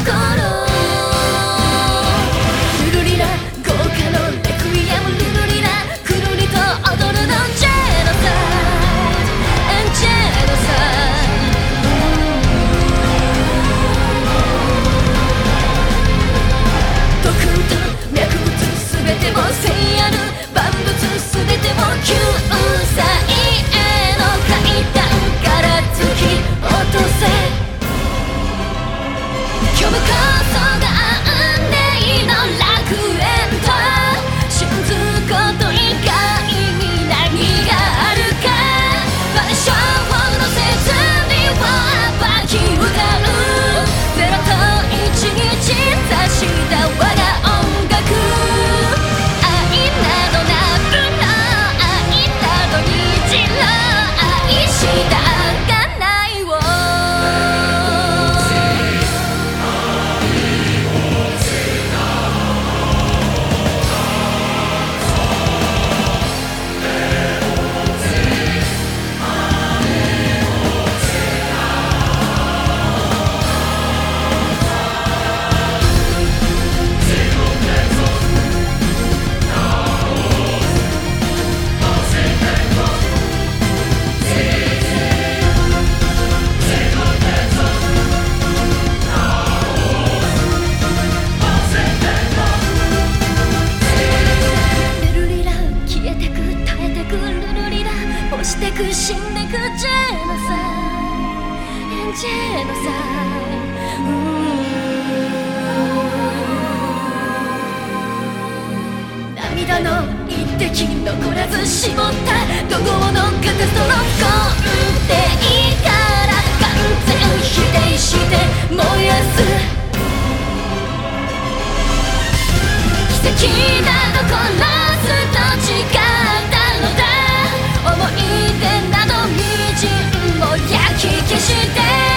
してく死んでくジェノサイジェノサイ涙の一滴残らず絞った怒号のカタストロフ根底から完全否定して燃やす奇跡など殺すと誓ったのだ思い出などみじんも焼き消して